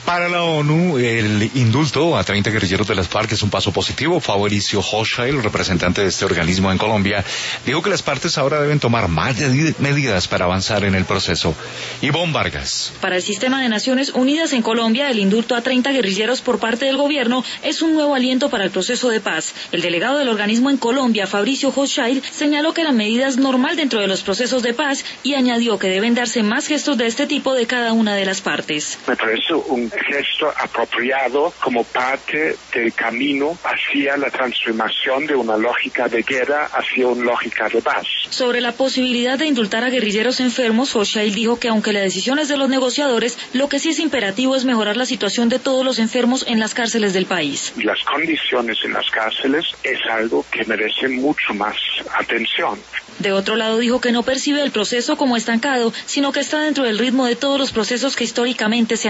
Para la ONU, el indulto a 30 guerrilleros de las FARC es un paso positivo. Fabricio Hochschild, representante de este organismo en Colombia, dijo que las partes ahora deben tomar más medidas para avanzar en el proceso. Ivonne Vargas. Para el Sistema de Naciones Unidas en Colombia, el indulto a 30 guerrilleros por parte del gobierno es un nuevo aliento para el proceso de paz. El delegado del organismo en Colombia, Fabricio Hochschild, señaló que la medida es normal dentro de los procesos de paz y añadió que deben darse más gestos de este tipo de cada una de las partes. Me parece un gesto apropiado como parte del camino hacia la transformación de una lógica de guerra hacia una lógica de paz. Sobre la posibilidad de indultar a guerrilleros enfermos, Hochschild dijo que aunque la decisión es de los negociadores, lo que sí es imperativo es mejorar la situación de todos los enfermos en las cárceles del país. Las condiciones en las cárceles es algo que merece mucho más atención. De otro lado, dijo que no percibe el proceso como estancado, sino que está dentro del ritmo de todos los procesos que históricamente se han